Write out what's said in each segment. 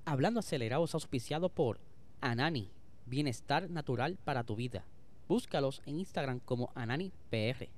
Hablando Acelerado es auspiciado por Anani, bienestar natural para tu vida. Búscalos en Instagram como AnaniPR.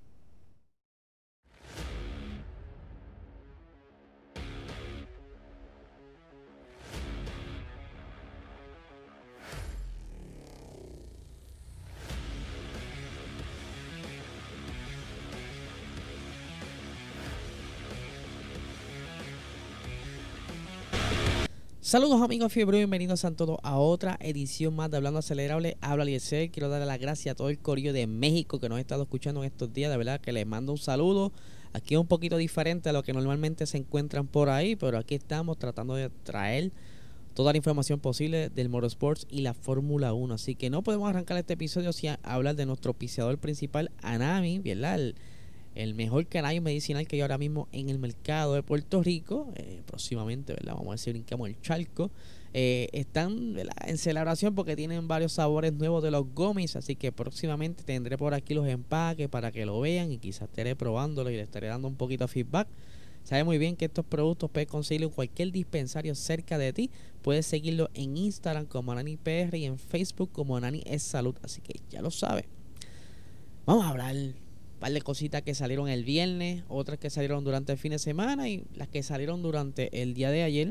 Saludos amigos Fiebre, bienvenidos a todos a otra edición más de Hablando Acelerable. Habla Eliezer, quiero darle las gracias a todo el corillo de México que nos ha estado escuchando en estos días. De verdad que les mando un saludo. Aquí es un poquito diferente a lo que normalmente se encuentran por ahí, pero aquí estamos tratando de traer toda la información posible del Motorsports y la Fórmula 1. Así que no podemos arrancar este episodio sin hablar de nuestro auspiciador principal, Anami, ¿verdad? El mejor cannabis medicinal que hay ahora mismo en el mercado de Puerto Rico. Próximamente, ¿verdad? Vamos a ver si brincamos el charco. Están, ¿verdad?, en celebración porque tienen varios sabores nuevos de los gummies. Así que próximamente tendré por aquí los empaques para que lo vean y quizás estaré probándolo y le estaré dando un poquito de feedback. Sabe muy bien que estos productos puedes conseguirlos en cualquier dispensario cerca de ti. Puedes seguirlo en Instagram como AnaniPR y en Facebook como Anani es Salud. Así que ya lo sabes. Vamos a hablar un par de cositas que salieron el viernes, otras que salieron durante el fin de semana y las que salieron durante el día de ayer.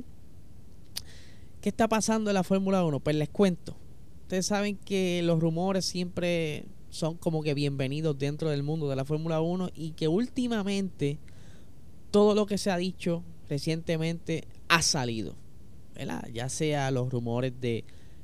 ¿Qué está pasando en la Fórmula 1? Pues les cuento. Ustedes saben que los rumores siempre son como que bienvenidos dentro del mundo de la Fórmula 1 y que últimamente todo lo que se ha dicho recientemente ha salido, ¿verdad? Ya sea los rumores de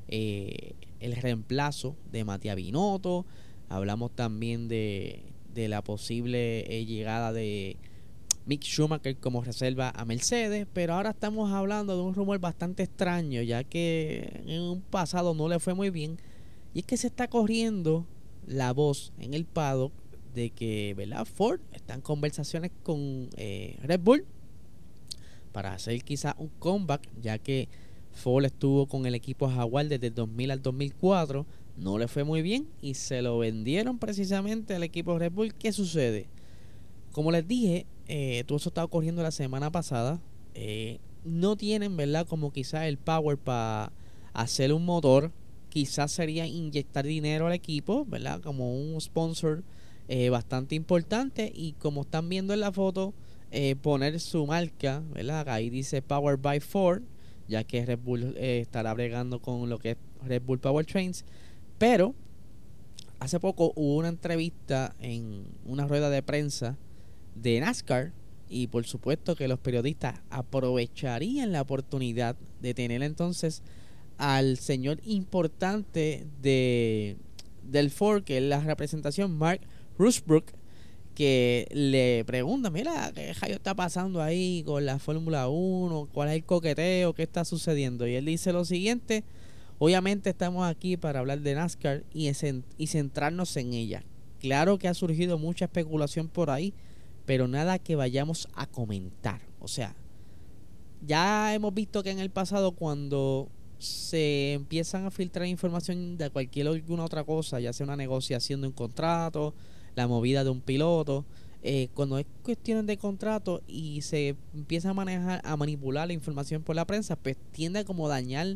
el reemplazo de Matías Binotto, hablamos también de la posible llegada de Mick Schumacher como reserva a Mercedes, pero ahora estamos hablando de un rumor bastante extraño, ya que en un pasado no le fue muy bien, y es que se está corriendo la voz en el paddock de que, ¿verdad?, Ford está en conversaciones con Red Bull para hacer quizás un comeback, ya que Ford estuvo con el equipo Jaguar desde el 2000 al 2004, no le fue muy bien y se lo vendieron precisamente al equipo Red Bull. ¿Qué sucede? Como les dije, todo eso estaba ocurriendo la semana pasada. No tienen, ¿verdad?, como quizás el power para hacer un motor. Quizás sería inyectar dinero al equipo, ¿verdad?, como un sponsor bastante importante. Y como están viendo en la foto, poner su marca, ¿verdad? Ahí dice Powered by Ford, ya que Red Bull estará bregando con lo que es Red Bull Powertrains. Pero hace poco hubo una entrevista en una rueda de prensa de NASCAR y por supuesto que los periodistas aprovecharían la oportunidad de tener entonces al señor importante del Ford, que es la representación, Mark Rushbrook, que le pregunta, mira, ¿qué rayo está pasando ahí con la Fórmula 1? ¿Cuál es el coqueteo? ¿Qué está sucediendo? Y él dice lo siguiente: obviamente estamos aquí para hablar de NASCAR y centrarnos en ella. Claro que ha surgido mucha especulación por ahí, pero nada que vayamos a comentar. O sea, ya hemos visto que en el pasado, cuando se empiezan a filtrar información de alguna otra cosa, ya sea una negociación de un contrato, la movida de un piloto, cuando es cuestiones de contrato y se empieza a manipular la información por la prensa, pues tiende a como dañar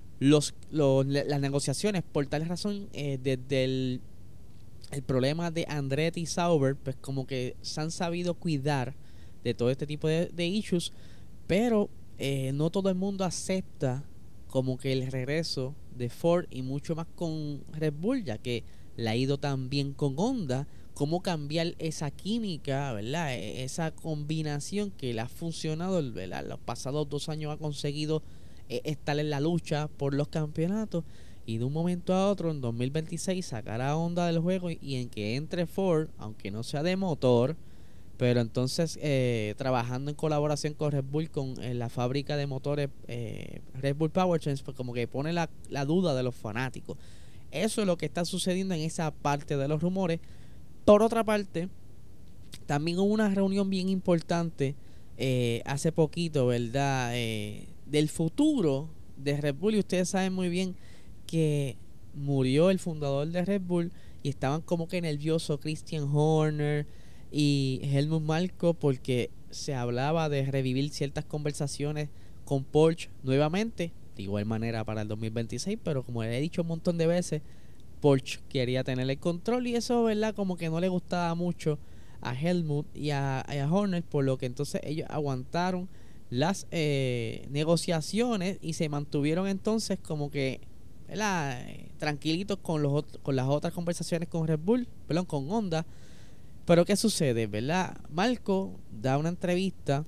las negociaciones. Por tal razón, desde el problema de Andretti y Sauber, pues como que se han sabido cuidar de todo este tipo de issues, pero no todo el mundo acepta como que el regreso de Ford, y mucho más con Red Bull, ya que le ha ido tan bien con Honda. Cómo cambiar esa química, ¿verdad? Esa combinación que le ha funcionado, ¿verdad? Los pasados 2 años ha conseguido estar en la lucha por los campeonatos, y de un momento a otro en 2026 sacar a Honda del juego y en que entre Ford, aunque no sea de motor, pero entonces trabajando en colaboración con Red Bull, con la fábrica de motores Red Bull Powertrains, pues como que pone la duda de los fanáticos. Eso es lo que está sucediendo en esa parte de los rumores. Por otra parte, también hubo una reunión bien importante hace poquito, ¿verdad?, del futuro de Red Bull. Y ustedes saben muy bien que murió el fundador de Red Bull y estaban como que nerviosos Christian Horner y Helmut Marko, porque se hablaba de revivir ciertas conversaciones con Porsche nuevamente. de igual manera para el 2026, pero como le he dicho un montón de veces, Porsche quería tener el control y eso, ¿verdad? Como que no le gustaba mucho a Helmut y a Horner, por lo que entonces ellos aguantaron las negociaciones y se mantuvieron entonces como que, ¿verdad? Tranquilitos con las otras conversaciones con Red Bull, perdón, con Honda. Pero ¿qué sucede, verdad? Marco da una entrevista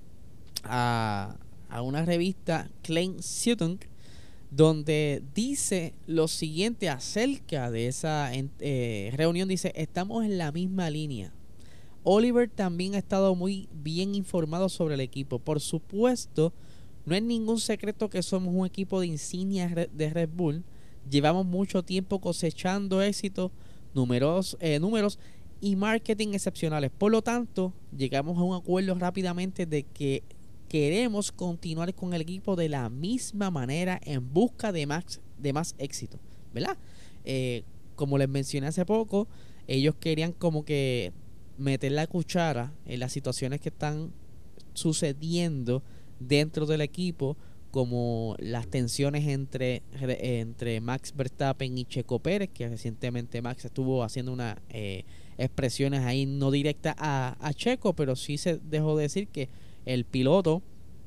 a una revista, Klein Sutton, donde dice lo siguiente acerca de esa reunión. Dice: estamos en la misma línea. Oliver también ha estado muy bien informado sobre el equipo. Por supuesto, no es ningún secreto que somos un equipo de insignia de Red Bull. Llevamos mucho tiempo cosechando éxitos, números y marketing excepcionales. Por lo tanto, llegamos a un acuerdo rápidamente de que queremos continuar con el equipo de la misma manera en busca de más éxito, ¿verdad? Como les mencioné hace poco, ellos querían como que meter la cuchara en las situaciones que están sucediendo dentro del equipo, como las tensiones entre Max Verstappen y Checo Pérez, que recientemente Max estuvo haciendo unas expresiones ahí no directas a Checo, pero sí se dejó decir que el piloto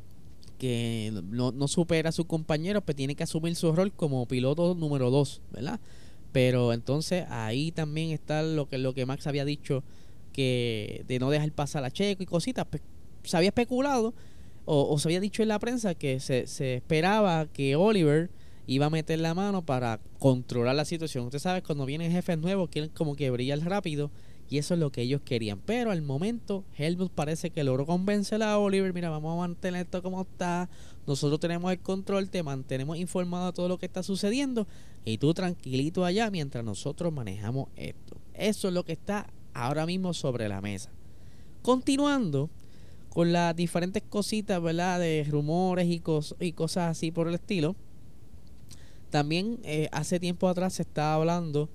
que no supera a su compañero, pues tiene que asumir su rol como piloto número 2, ¿verdad? Pero entonces ahí también está lo que Max había dicho, que de no dejar pasar a Checo y cositas. Pues se había especulado o se había dicho en la prensa que se esperaba que Oliver iba a meter la mano para controlar la situación. Usted sabe, cuando vienen jefes nuevos quieren como que brillar rápido, y eso es lo que ellos querían. Pero al momento Helmut parece que logró convencer a Oliver: mira, vamos a mantener esto como está, nosotros tenemos el control, te mantenemos informado de todo lo que está sucediendo y tú tranquilito allá mientras nosotros manejamos esto. Eso es lo que está ahora mismo sobre la mesa. Continuando con las diferentes cositas, ¿verdad? De rumores y cosas así por el estilo. También hace tiempo atrás se estaba hablando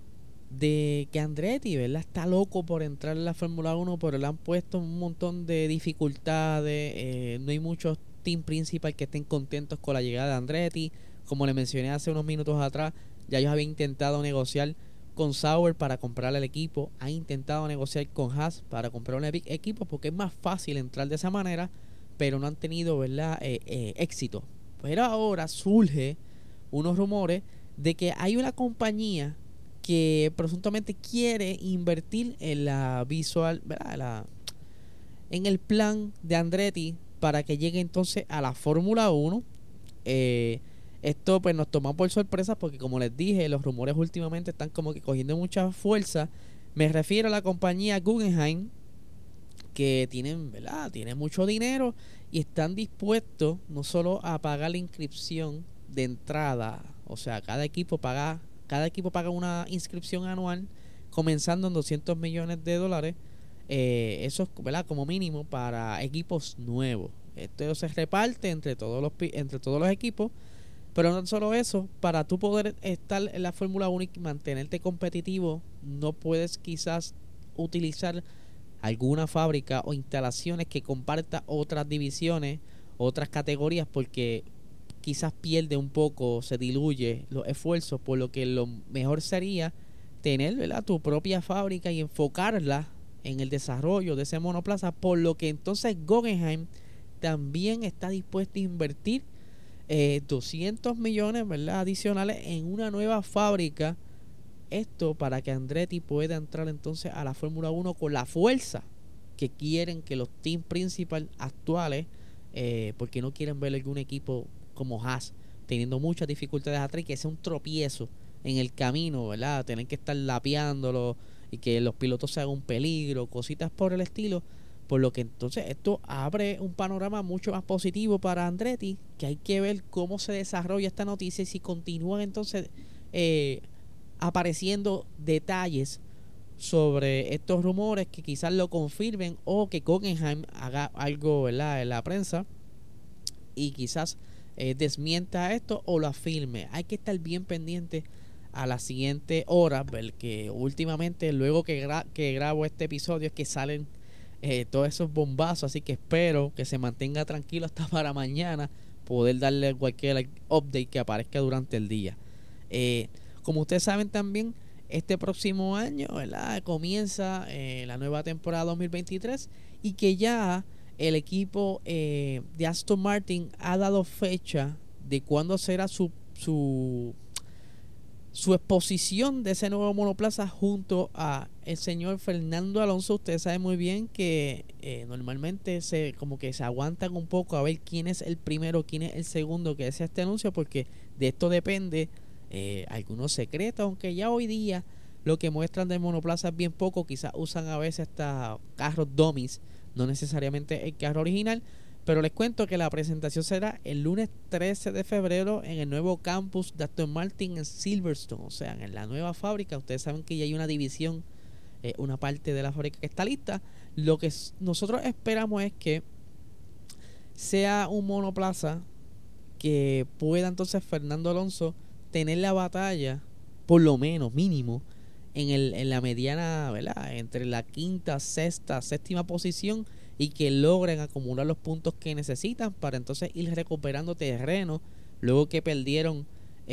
de que Andretti, ¿verdad?, está loco por entrar en la Fórmula 1, pero le han puesto un montón de dificultades. No hay muchos team principal que estén contentos con la llegada de Andretti. Como le mencioné hace unos minutos atrás, ya ellos habían intentado negociar con Sauber para comprar el equipo, han intentado negociar con Haas para comprar un equipo, porque es más fácil entrar de esa manera, pero no han tenido, ¿verdad?, éxito. Pero ahora surge unos rumores de que hay una compañía que presuntamente quiere invertir en la visual, ¿verdad?, en el plan de Andretti para que llegue entonces a la Fórmula 1. Esto pues nos tomó por sorpresa porque, como les dije, los rumores últimamente están como que cogiendo mucha fuerza. Me refiero a la compañía Guggenheim, que tienen, ¿verdad?, tienen mucho dinero y están dispuestos no solo a pagar la inscripción de entrada, o sea, cada equipo paga una inscripción anual comenzando en $200 millones. Eso es, ¿verdad?, como mínimo para equipos nuevos. Esto se reparte entre todos los equipos. Pero no solo eso, para tú poder estar en la Fórmula 1 y mantenerte competitivo, no puedes quizás utilizar alguna fábrica o instalaciones que comparta otras divisiones, otras categorías, porque quizás pierde un poco, se diluye los esfuerzos, por lo que lo mejor sería tener, ¿verdad?, tu propia fábrica y enfocarla en el desarrollo de ese monoplaza, por lo que entonces Guggenheim también está dispuesto a invertir 200 millones, ¿verdad?, adicionales en una nueva fábrica. Esto para que Andretti pueda entrar entonces a la Fórmula 1 con la fuerza que quieren que los team principal actuales, porque no quieren ver algún equipo como Haas teniendo muchas dificultades atrás y que sea un tropiezo en el camino, ¿verdad?, tener que estar lapeándolo y que los pilotos se hagan un peligro, cositas por el estilo. Por lo que entonces esto abre un panorama mucho más positivo para Andretti, que hay que ver cómo se desarrolla esta noticia y si continúan entonces apareciendo detalles sobre estos rumores que quizás lo confirmen, o que Guggenheim haga algo, ¿verdad?, en la prensa y quizás desmienta esto o lo afirme. Hay que estar bien pendiente a la siguiente hora, porque últimamente, luego que grabo este episodio, es que salen todos esos bombazos, así que espero que se mantenga tranquilo hasta para mañana poder darle cualquier update que aparezca durante el día. Como ustedes saben también, este próximo año, ¿verdad?, comienza la nueva temporada 2023 y que ya el equipo de Aston Martin ha dado fecha de cuándo será su exposición de ese nuevo monoplaza junto a el señor Fernando Alonso. Ustedes saben muy bien que normalmente como que se aguantan un poco a ver quién es el primero, quién es el segundo que hace este anuncio, porque de esto depende algunos secretos, aunque ya hoy día lo que muestran del monoplaza es bien poco. Quizás usan a veces hasta carros dummies, no necesariamente el carro original. Pero les cuento que la presentación será el lunes 13 de febrero en el nuevo campus de Aston Martin en Silverstone, o sea, en la nueva fábrica. Ustedes saben que ya hay una división, una parte de la fábrica que está lista. Lo que nosotros esperamos es que sea un monoplaza que pueda entonces Fernando Alonso tener la batalla, por lo menos, mínimo, en la mediana, ¿verdad?, entre la quinta, sexta, séptima posición, y que logren acumular los puntos que necesitan para entonces ir recuperando terreno luego que perdieron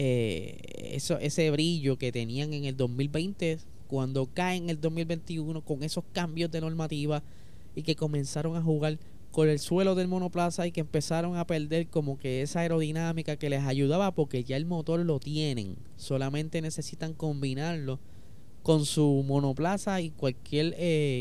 ese brillo que tenían en el 2020 cuando caen en el 2021 con esos cambios de normativa y que comenzaron a jugar con el suelo del monoplaza y que empezaron a perder como que esa aerodinámica que les ayudaba, porque ya el motor lo tienen, solamente necesitan combinarlo con su monoplaza y cualquier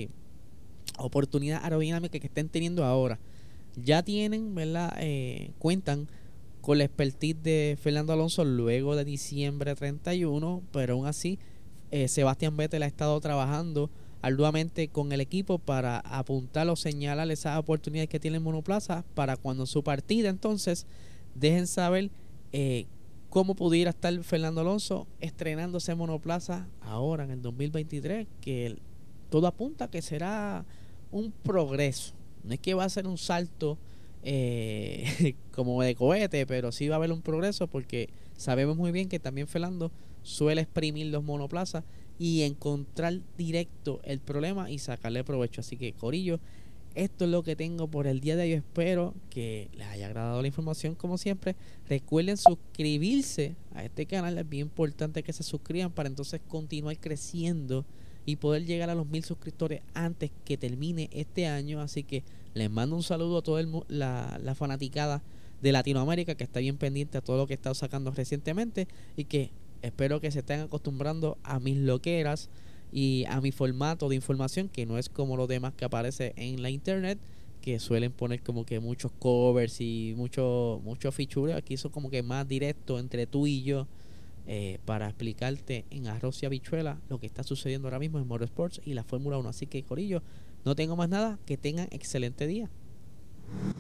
oportunidad aerodinámica que estén teniendo ahora. Ya tienen, ¿verdad?, cuentan con la expertise de Fernando Alonso luego de diciembre 31, pero aún así Sebastián Vettel ha estado trabajando arduamente con el equipo para apuntar o señalar esas oportunidades que tiene el monoplaza para cuando su partida entonces dejen saber cómo pudiera estar Fernando Alonso estrenando ese monoplaza ahora en el 2023, que todo apunta que será un progreso. No es que va a ser un salto como de cohete, pero sí va a haber un progreso, porque sabemos muy bien que también Fernando suele exprimir los monoplazas y encontrar directo el problema y sacarle provecho. Así que, corillo, esto es lo que tengo por el día de hoy. Espero que les haya agradado la información como siempre. Recuerden suscribirse a este canal, es bien importante que se suscriban para entonces continuar creciendo y poder llegar a los 1000 suscriptores antes que termine este año. Así que les mando un saludo a toda la fanaticada de Latinoamérica que está bien pendiente a todo lo que he estado sacando recientemente, y que espero que se estén acostumbrando a mis loqueras y a mi formato de información, que no es como los demás que aparece en la internet, que suelen poner como que muchos covers y mucho feature. Aquí son como que más directo entre tú y yo, para explicarte en arroz y habichuela lo que está sucediendo ahora mismo en Motorsports y la Fórmula 1. Así que, corillo, no tengo más nada, que tengan excelente día.